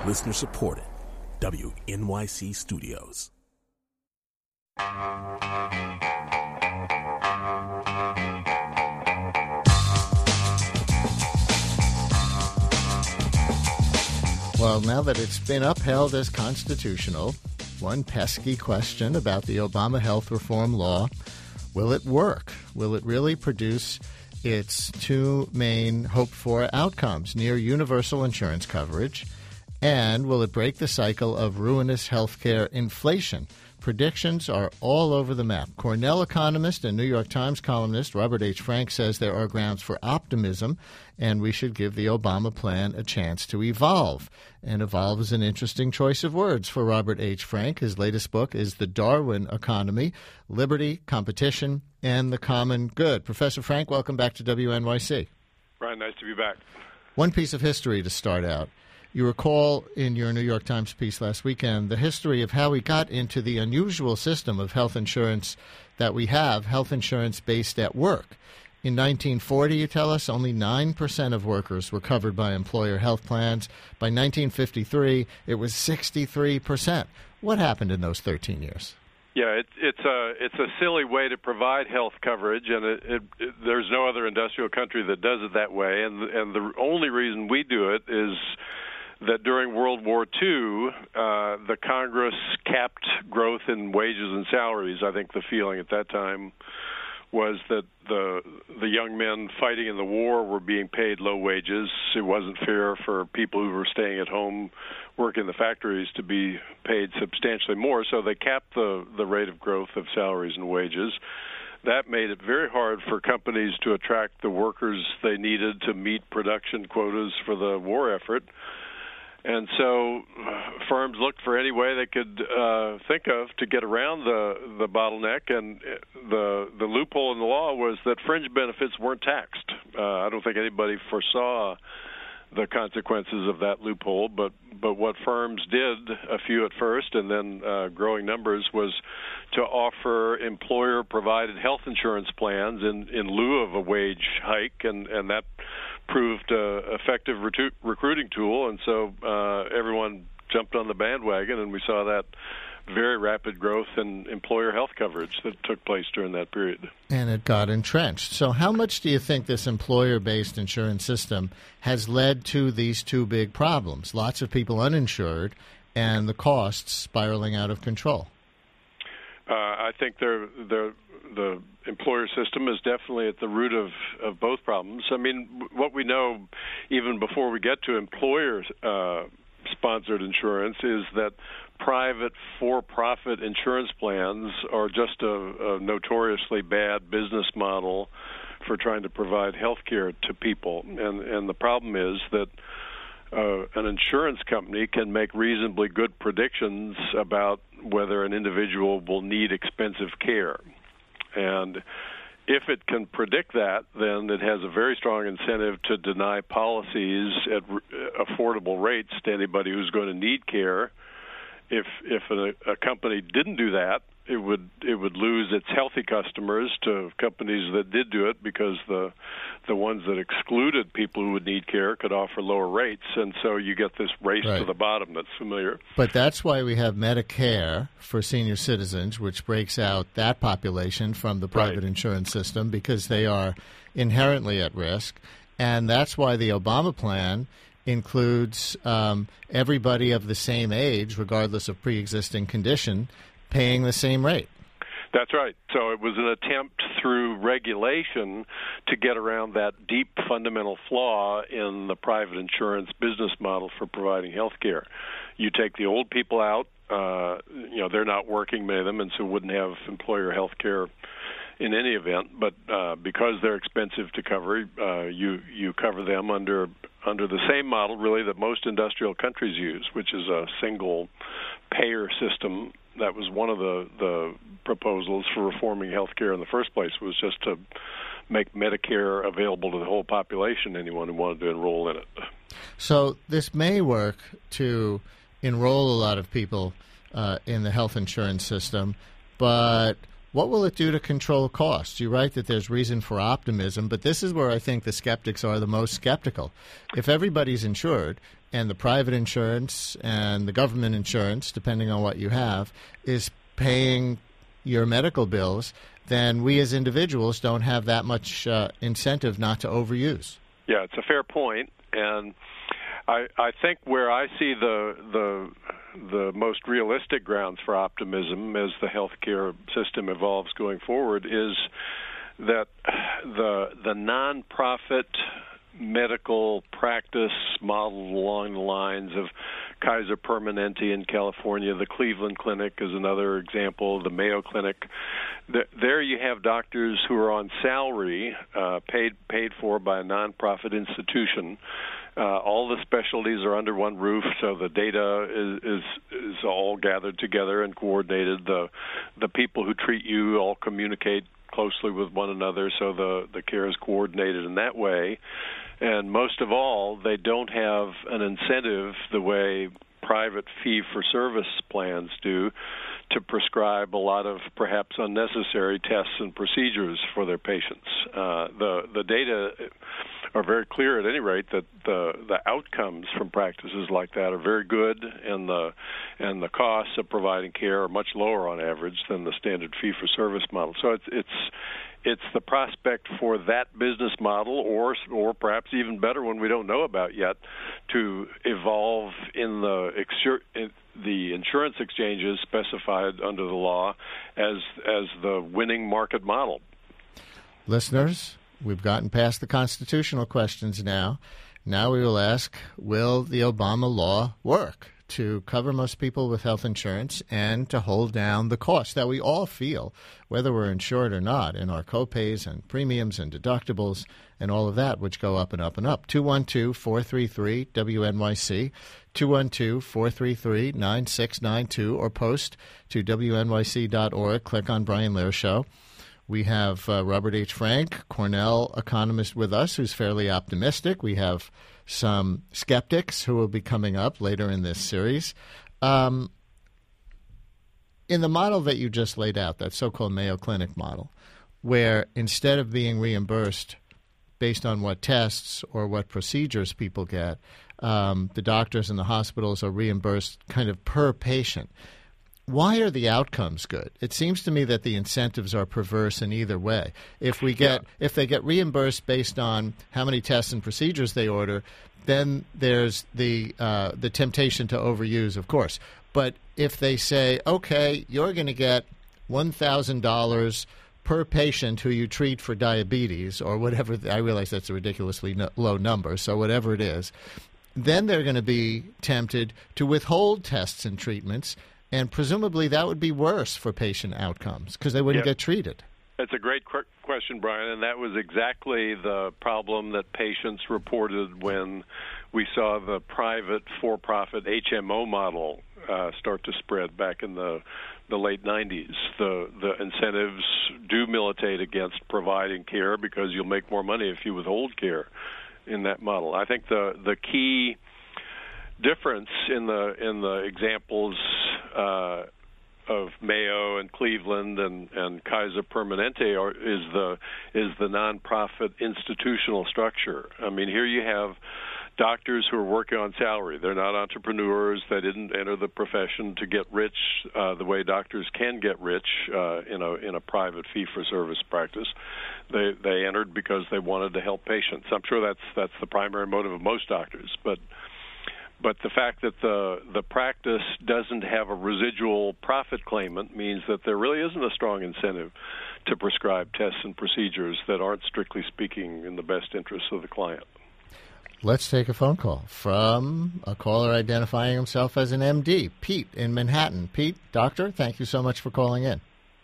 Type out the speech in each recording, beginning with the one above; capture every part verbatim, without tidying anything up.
Listener supported. W N Y C Studios. Well, now that it's been upheld as constitutional, one pesky question about the Obama health reform law: will it work? Will it really produce its two main hoped-for outcomes, near universal insurance coverage, and will it break the cycle of ruinous healthcare inflation? Predictions are all over the map. Cornell economist and New York Times columnist Robert H. Frank says there are grounds for optimism, and we should give the Obama plan a chance to evolve. And evolve is an interesting choice of words for Robert H. Frank. His latest book is The Darwin Economy: Liberty, Competition, and the Common Good. Professor Frank, welcome back to W N Y C. Brian, nice to be back. One piece of history to start out. You recall in your New York Times piece last weekend the history of how we got into the unusual system of health insurance that we have, health insurance based at work. In nineteen forty, you tell us, only nine percent of workers were covered by employer health plans. By nineteen fifty-three, it was sixty-three percent. What happened in those thirteen years? Yeah, it, it's a it's a silly way to provide health coverage, and it, it, it, there's no other industrial country that does it that way. And and the only reason we do it is that during World War Two, uh, the Congress capped growth in wages and salaries. I think the feeling at that time was that the the young men fighting in the war were being paid low wages. It wasn't fair for people who were staying at home working in the factories to be paid substantially more, so they capped the, the rate of growth of salaries and wages. That made it very hard for companies to attract the workers they needed to meet production quotas for the war effort. And so uh, firms looked for any way they could uh, think of to get around the, the bottleneck, and the the loophole in the law was that fringe benefits weren't taxed. Uh, I don't think anybody foresaw the consequences of that loophole, but, but what firms did, a few at first and then uh, growing numbers, was to offer employer-provided health insurance plans in, in lieu of a wage hike, and, and that proved an effective recru- recruiting tool, and so uh, everyone jumped on the bandwagon, and we saw that very rapid growth in employer health coverage that took place during that period. And it got entrenched. So how much do you think this employer-based insurance system has led to these two big problems, lots of people uninsured and the costs spiraling out of control? Uh, I think they're, they're, the employer system is definitely at the root of, of both problems. I mean, what we know even before we get to employer-sponsored uh, insurance is that private for-profit insurance plans are just a, a notoriously bad business model for trying to provide health care to people. And, and the problem is that uh, an insurance company can make reasonably good predictions about whether an individual will need expensive care. And if it can predict that, then it has a very strong incentive to deny policies at affordable rates to anybody who's going to need care. If if a, a company didn't do that, it would it would lose its healthy customers to companies that did do it, because the the ones that excluded people who would need care could offer lower rates, and so you get this race right to the bottom that's familiar. But that's why we have Medicare for senior citizens, which breaks out that population from the private right. insurance system, because they are inherently at risk, and that's why the Obama plan includes um, everybody of the same age, regardless of pre-existing condition, paying the same rate. That's right. So it was an attempt through regulation to get around that deep fundamental flaw in the private insurance business model for providing health care. You take the old people out, uh, you know, they're not working, many of them, and so wouldn't have employer health care in any event, but uh, because they're expensive to cover, uh, you you cover them under under the same model, really, that most industrial countries use, which is a single payer system. That was one of the, the proposals for reforming health care in the first place, was just to make Medicare available to the whole population, anyone who wanted to enroll in it. So this may work to enroll a lot of people uh, in the health insurance system, but what will it do to control costs? You write that there's reason for optimism, but this is where I think the skeptics are the most skeptical. If everybody's insured, and the private insurance and the government insurance, depending on what you have, is paying your medical bills, then we as individuals don't have that much uh, incentive not to overuse. Yeah, it's a fair point, and I, I think where I see the the the most realistic grounds for optimism as the healthcare system evolves going forward is that the the nonprofit medical practice model along the lines of Kaiser Permanente in California, the Cleveland Clinic is another example, the Mayo Clinic. There you have doctors who are on salary, uh, paid paid for by a nonprofit institution. Uh, all the specialties are under one roof, so the data is, is is all gathered together and coordinated. The the people who treat you all communicate closely with one another, so the, the care is coordinated in that way. And most of all, they don't have an incentive the way private fee-for-service plans do to prescribe a lot of perhaps unnecessary tests and procedures for their patients. Uh, the the data are very clear, at any rate, that the the outcomes from practices like that are very good, and the and the costs of providing care are much lower on average than the standard fee-for-service model. So it's it's it's the prospect for that business model, or or perhaps even better one we don't know about yet, to evolve in the exer- in the insurance exchanges specified under the law as as the winning market model. Listeners, we've gotten past the constitutional questions now. Now we will ask, will the Obama law work to cover most people with health insurance and to hold down the cost that we all feel, whether we're insured or not, in our copays and premiums and deductibles and all of that, which go up and up and up. two one two, four three three, W N Y C, two one two, four three three, nine six nine two, or post to W N Y C dot org. Click on Brian Lehrer Show. We have uh, Robert H. Frank, Cornell economist, with us, who's fairly optimistic. We have some skeptics who will be coming up later in this series. Um, in the model that you just laid out, that so-called Mayo Clinic model, where instead of being reimbursed based on what tests or what procedures people get, um, the doctors and the hospitals are reimbursed kind of per patient. Why are the outcomes good? It seems to me that the incentives are perverse in either way. If we get yeah. if they get reimbursed based on how many tests and procedures they order, then there's the uh, the temptation to overuse, of course. But if they say, okay, you're going to get one thousand dollars per patient who you treat for diabetes or whatever, I realize that's a ridiculously no, low number, so whatever it is, then they're going to be tempted to withhold tests and treatments. And presumably that would be worse for patient outcomes because they wouldn't yep. get treated. That's a great qu- question, Brian, and that was exactly the problem that patients reported when we saw the private for-profit H M O model uh, start to spread back in the the late nineties. The the incentives do militate against providing care because you'll make more money if you withhold care in that model. I think the the key difference in the in the examples uh, of Mayo and Cleveland and, and Kaiser Permanente are, is the is the nonprofit institutional structure. I mean, here you have doctors who are working on salary. They're not entrepreneurs. They didn't enter the profession to get rich uh, the way doctors can get rich uh, in a in a private fee-for-service practice. They they entered because they wanted to help patients. I'm sure that's that's the primary motive of most doctors, but. But the fact that the the practice doesn't have a residual profit claimant means that there really isn't a strong incentive to prescribe tests and procedures that aren't, strictly speaking, in the best interests of the client. Let's take a phone call from a caller identifying himself as an M D, Pete in Manhattan. Pete, doctor, thank you so much for calling in.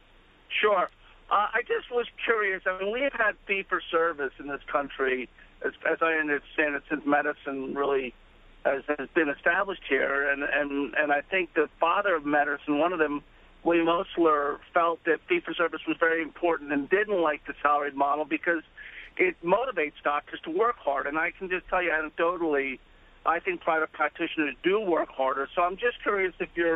Sure. Uh, I just was curious. I mean, we have had fee-for-service in this country, as, as I understand it, since medicine really Has, has been established here, and, and, and I think the father of medicine, one of them, William Osler, felt that fee-for-service was very important and didn't like the salaried model because it motivates doctors to work hard. And I can just tell you anecdotally, I think private practitioners do work harder. So I'm just curious if you're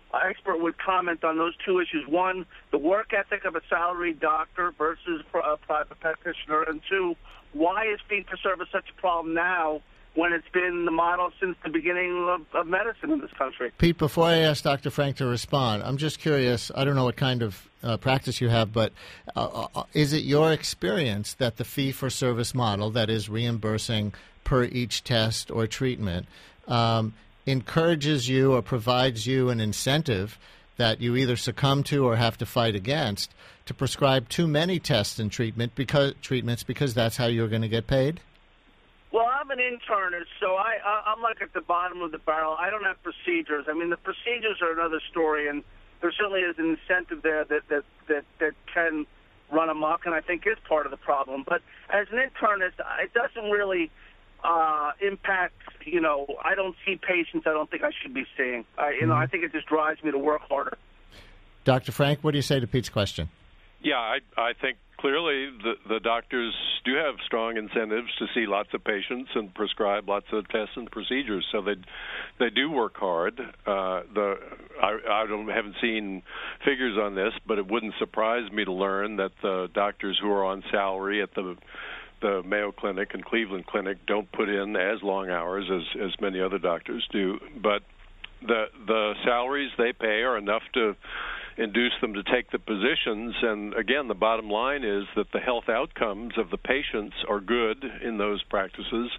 uh, expert would comment on those two issues. One, the work ethic of a salaried doctor versus a private practitioner, and two, why is fee-for-service such a problem now when it's been the model since the beginning of, of medicine in this country? Pete, before I ask Doctor Frank to respond, I'm just curious, I don't know what kind of uh, practice you have, but uh, uh, is it your experience that the fee-for-service model, that is reimbursing per each test or treatment, um, encourages you or provides you an incentive that you either succumb to or have to fight against to prescribe too many tests and treatment because treatments because that's how you're going to get paid? Well, I'm an internist, so I, I, I'm like at the bottom of the barrel. I don't have procedures. I mean, the procedures are another story, and there certainly is an incentive there that, that, that, that can run amok, and I think is part of the problem. But as an internist, it doesn't really uh, impact, you know, I don't see patients I don't think I should be seeing. I, you know, I think it just drives me to work harder. Doctor Frank, what do you say to Pete's question? Yeah, I, I think clearly the, the doctors do have strong incentives to see lots of patients and prescribe lots of tests and procedures, so they they do work hard. Uh, the I, I don't haven't seen figures on this, but it wouldn't surprise me to learn that the doctors who are on salary at the the Mayo Clinic and Cleveland Clinic don't put in as long hours as as many other doctors do. But the the salaries they pay are enough to induce them to take the positions. And again, the bottom line is that the health outcomes of the patients are good in those practices,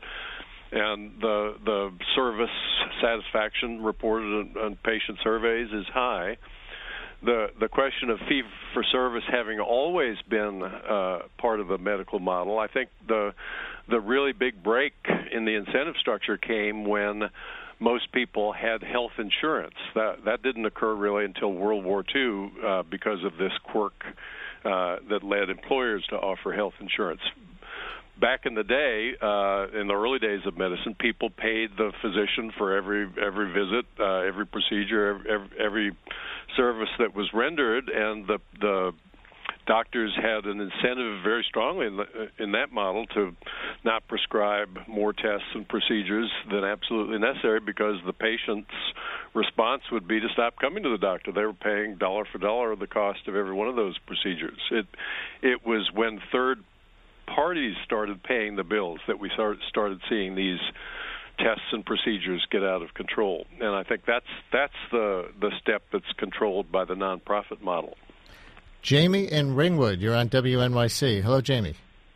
and the the service satisfaction reported on, on patient surveys is high. The the question of fee for service having always been uh, part of the medical model, I think the the really big break in the incentive structure came when most people had health insurance. That that didn't occur really until World War Two uh, because of this quirk uh, that led employers to offer health insurance. Back in the day, uh, in the early days of medicine, people paid the physician for every every visit, uh, every procedure, every, every service that was rendered, and the the doctors had an incentive very strongly in, the, in that model to not prescribe more tests and procedures than absolutely necessary, because the patient's response would be to stop coming to the doctor. They were paying dollar for dollar the cost of every one of those procedures. It it was when third parties started paying the bills that we start, started seeing these tests and procedures get out of control. And I think that's that's the the step that's controlled by the nonprofit model. Jamie in Ringwood, you're on W N Y C. Hello, Jamie.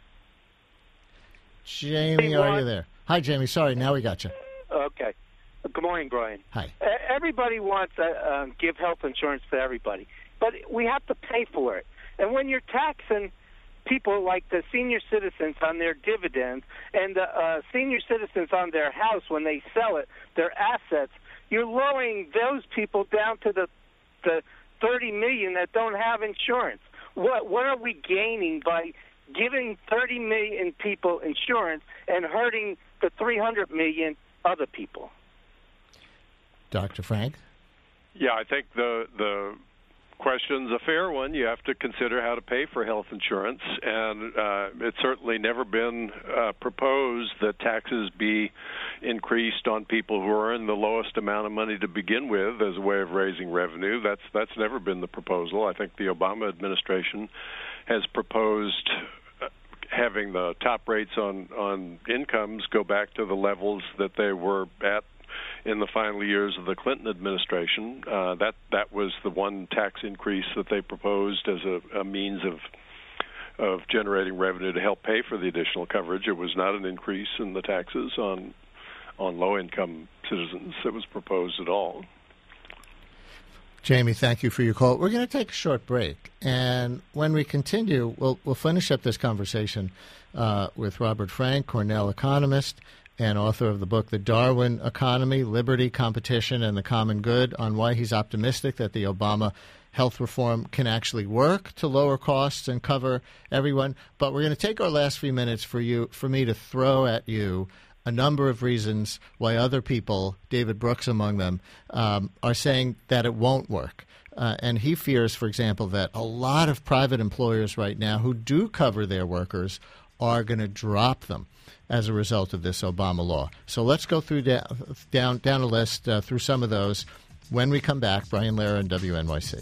Jamie, hey, are you there? Hi, Jamie. Sorry, now we got you. Okay. Good morning, Brian. Hi. Uh, everybody wants to uh, give health insurance to everybody, but we have to pay for it. And when you're taxing people like the senior citizens on their dividends and the uh, senior citizens on their house when they sell it, their assets, you're lowering those people down to the the thirty million that don't have insurance. What what are we gaining by giving thirty million people insurance and hurting the three hundred million other people? Doctor Frank? Yeah, I think the the question's a fair one. You have to consider how to pay for health insurance, and uh, it's certainly never been uh, proposed that taxes be increased on people who earn the lowest amount of money to begin with as a way of raising revenue. That's that's never been the proposal. I think the Obama administration has proposed having the top rates on, on incomes go back to the levels that they were at in the final years of the Clinton administration. Uh, that that was the one tax increase that they proposed as a, a means of of generating revenue to help pay for the additional coverage. It was not an increase in the taxes on on low-income citizens that was proposed at all. Jamie, thank you for your call. We're going to take a short break, and when we continue, we'll we'll finish up this conversation uh, with Robert Frank, Cornell economist and author of the book The Darwin Economy, Liberty, Competition, and the Common Good, on why he's optimistic that the Obama health reform can actually work to lower costs and cover everyone. But we're going to take our last few minutes for you, for me to throw at you a number of reasons why other people, David Brooks among them, um, are saying that it won't work. Uh, and he fears, for example, that a lot of private employers right now who do cover their workers are going to drop them as a result of this Obama law. So let's go through da- down down a list uh, through some of those When we come back, Brian Lehrer and W N Y C.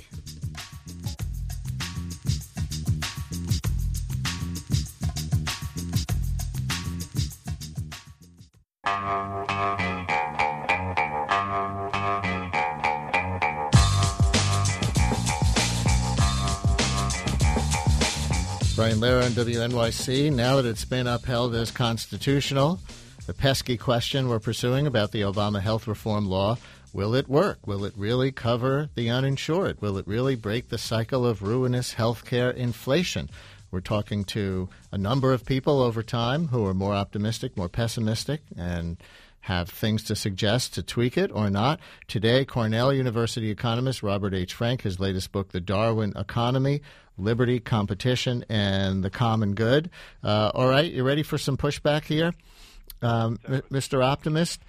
Brian Lehrer on W N Y C. Now that it's been upheld as constitutional, the pesky question we're pursuing about the Obama health reform law, will it work? Will it really cover the uninsured? Will it really break the cycle of ruinous health care inflation? We're talking to a number of people over time who are more optimistic, more pessimistic, and have things to suggest to tweak it or not. Today, Cornell University economist Robert H. Frank, his latest book, The Darwin Economy, Liberty, Competition, and the Common Good. Uh, all right, you ready for some pushback here? Um, M- Mister Optimist?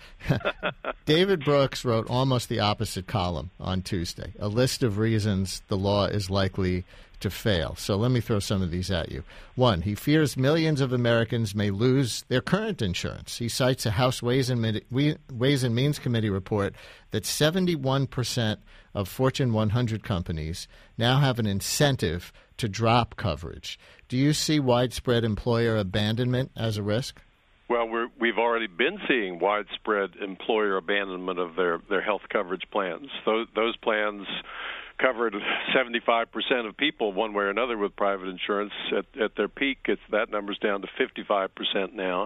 David Brooks wrote almost the opposite column on Tuesday, a list of reasons the law is likely to fail. So let me throw some of these at you. One, he fears millions of Americans may lose their current insurance. He cites a House Ways and, Mid- Ways and Means Committee report that seventy-one percent of Fortune one hundred companies now have an incentive to drop coverage. Do you see widespread employer abandonment as a risk? Well, we're, we've already been seeing widespread employer abandonment of their, their health coverage plans. Those, those plans covered seventy-five percent of people one way or another with private insurance. At, at their peak, it's, that number's down to fifty-five percent now.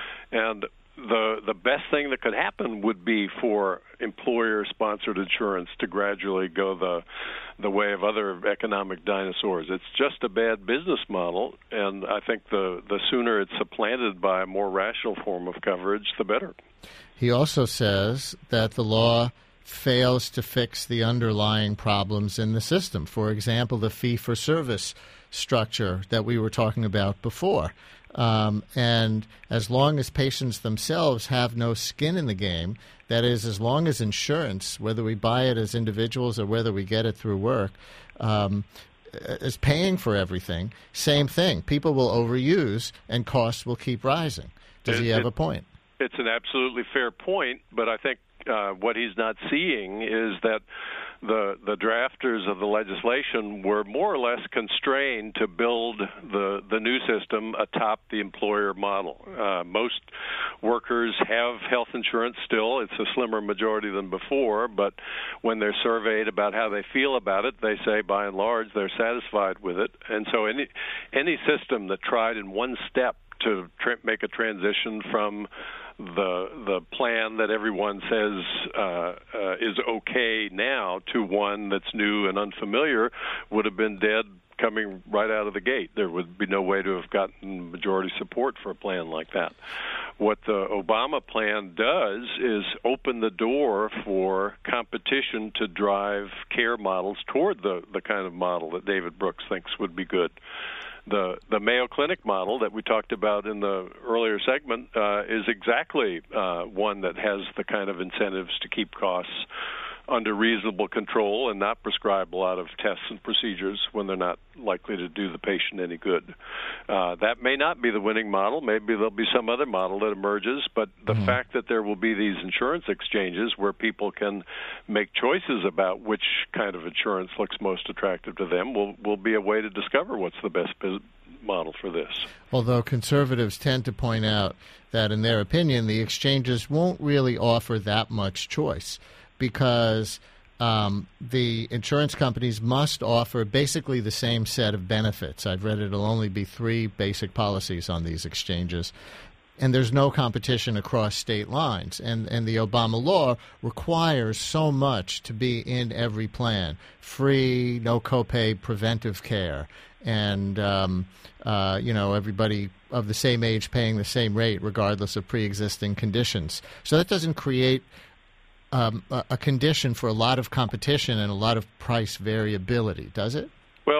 And the the best thing that could happen would be for employer-sponsored insurance to gradually go the the way of other economic dinosaurs. It's just a bad business model, and I think the, the sooner it's supplanted by a more rational form of coverage, the better. He also says that the law fails to fix the underlying problems in the system. For example, the fee-for-service structure that we were talking about before. Um, and as long as patients themselves have no skin in the game, that is, as long as insurance, whether we buy it as individuals or whether we get it through work, um, is paying for everything, same thing. People will overuse and costs will keep rising. Does it, he have it, a point? It's an absolutely fair point, but I think Uh, what he's not seeing is that the the drafters of the legislation were more or less constrained to build the the new system atop the employer model. Uh, most workers have health insurance still. It's a slimmer majority than before, but when they're surveyed about how they feel about it, they say by and large they're satisfied with it. And so any any system that tried in one step to tra- make a transition from the the plan that everyone says uh, uh, is okay now to one that's new and unfamiliar would have been dead coming right out of the gate. There would be no way to have gotten majority support for a plan like that. What the Obama plan does is open the door for competition to drive care models toward the, the kind of model that David Brooks thinks would be good. The the Mayo Clinic model that we talked about in the earlier segment uh, is exactly uh, one that has the kind of incentives to keep costs under reasonable control and not prescribe a lot of tests and procedures when they're not likely to do the patient any good. Uh, that may not be the winning model. Maybe there'll be some other model that emerges, but the mm-hmm. fact that there will be these insurance exchanges where people can make choices about which kind of insurance looks most attractive to them will, will be a way to discover what's the best business model for this. Although conservatives tend to point out that, in their opinion, the exchanges won't really offer that much choice, because um, the insurance companies must offer basically the same set of benefits. I've read it'll only be three basic policies on these exchanges, and there's no competition across state lines. And, and the Obama law requires so much to be in every plan: free, no copay preventive care, and um, uh, you know, everybody of the same age paying the same rate regardless of pre-existing conditions. So that doesn't create Um, a, a condition for a lot of competition and a lot of price variability, does it? Well,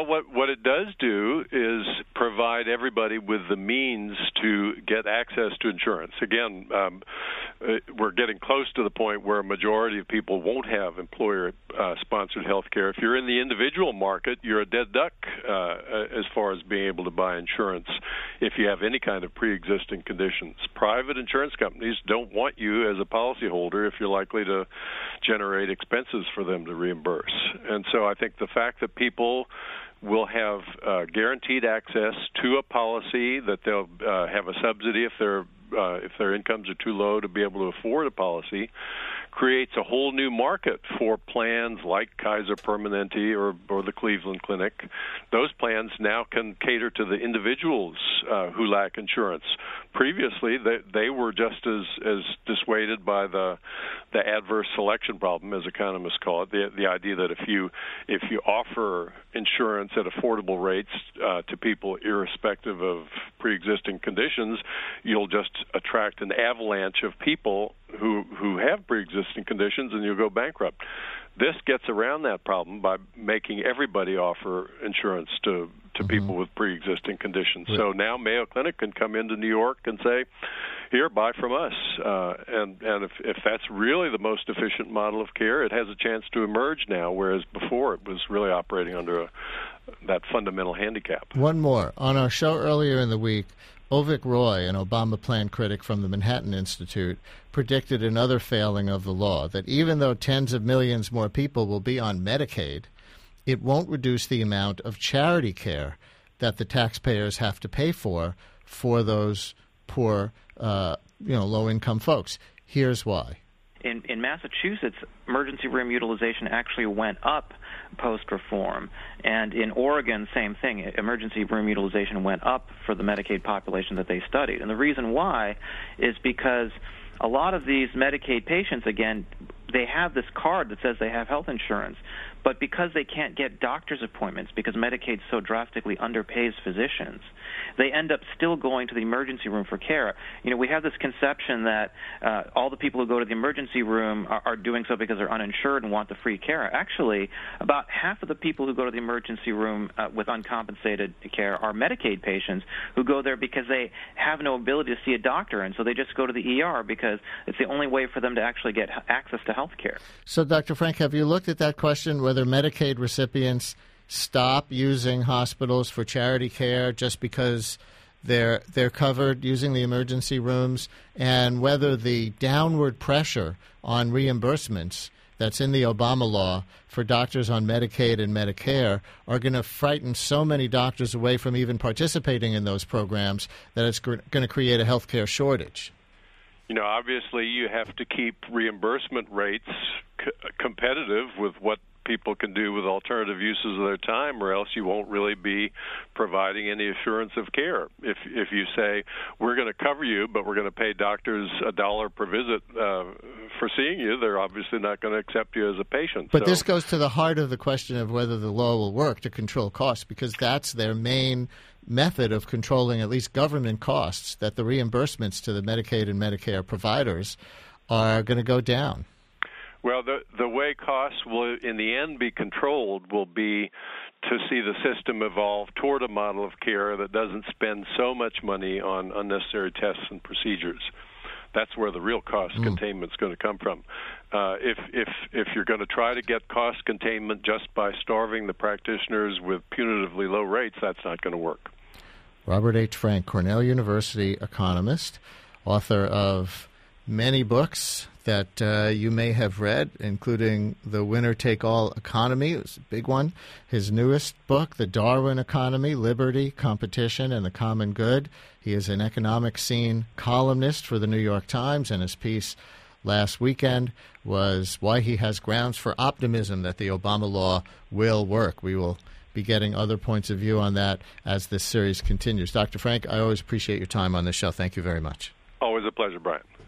Well, what what it does do is provide everybody with the means to get access to insurance. Again, um, uh, we're getting close to the point where a majority of people won't have employer-sponsored uh, health care. If you're in the individual market, you're a dead duck uh, as far as being able to buy insurance if you have any kind of pre-existing conditions. Private insurance companies don't want you as a policyholder if you're likely to generate expenses for them to reimburse. And so I think the fact that people will have uh, guaranteed access to a policy, that they'll uh, have a subsidy if their uh, if their incomes are too low to be able to afford a policy, creates a whole new market for plans like Kaiser Permanente or, or the Cleveland Clinic. Those plans now can cater to the individuals uh, who lack insurance. Previously, they, they were just as, as dissuaded by the the adverse selection problem, as economists call it, the, the idea that if you if you offer insurance at affordable rates uh, to people irrespective of pre-existing conditions, you'll just attract an avalanche of people who who have pre-existing conditions, and you'll go bankrupt. This gets around that problem by making everybody offer insurance to, to mm-hmm. people with pre-existing conditions. Right. So now Mayo Clinic can come into New York and say, here, buy from us. Uh, and and if, if that's really the most efficient model of care, it has a chance to emerge now, whereas before it was really operating under a, that fundamental handicap. One more. On our show earlier in the week, Avik Roy, an Obama plan critic from the Manhattan Institute, predicted another failing of the law, that even though tens of millions more people will be on Medicaid, it won't reduce the amount of charity care that the taxpayers have to pay for for those poor, uh, you know, low-income folks. Here's why. In, in Massachusetts, emergency room utilization actually went up post-reform. And in Oregon, same thing. Emergency room utilization went up for the Medicaid population that they studied. And the reason why is because a lot of these Medicaid patients, again, they have this card that says they have health insurance, but because they can't get doctor's appointments because Medicaid so drastically underpays physicians, they end up still going to the emergency room for care. You know, we have this conception that uh, all the people who go to the emergency room are, are doing so because they're uninsured and want the free care. Actually, about half of the people who go to the emergency room uh, with uncompensated care are Medicaid patients who go there because they have no ability to see a doctor, and so they just go to the E R because it's the only way for them to actually get access to health care. So, Doctor Frank, have you looked at that question, whether Medicaid recipients stop using hospitals for charity care just because they're they're covered using the emergency rooms, and whether the downward pressure on reimbursements that's in the Obama law for doctors on Medicaid and Medicare are going to frighten so many doctors away from even participating in those programs that it's going to create a health care shortage? You know, obviously you have to keep reimbursement rates c- competitive with what people can do with alternative uses of their time, or else you won't really be providing any assurance of care. If if you say, we're going to cover you, but we're going to pay doctors a dollar per visit uh, for seeing you, they're obviously not going to accept you as a patient. But so, this goes to the heart of the question of whether the law will work to control costs, because that's their main method of controlling at least government costs, that the reimbursements to the Medicaid and Medicare providers are going to go down. Well, the the way costs will, in the end, be controlled will be to see the system evolve toward a model of care that doesn't spend so much money on unnecessary tests and procedures. That's where the real cost mm. containment is going to come from. Uh, if if if you're going to try to get cost containment just by starving the practitioners with punitively low rates, that's not going to work. Robert H. Frank, Cornell University economist, author of many books that uh, you may have read, including The Winner-Take-All Economy. It was a big one. His newest book, The Darwin Economy, Liberty, Competition, and the Common Good. He is an economic scene columnist for the New York Times, and his piece last weekend was why he has grounds for optimism that the Obama law will work. We will be getting other points of view on that as this series continues. Doctor Frank, I always appreciate your time on this show. Thank you very much. Always a pleasure, Brian.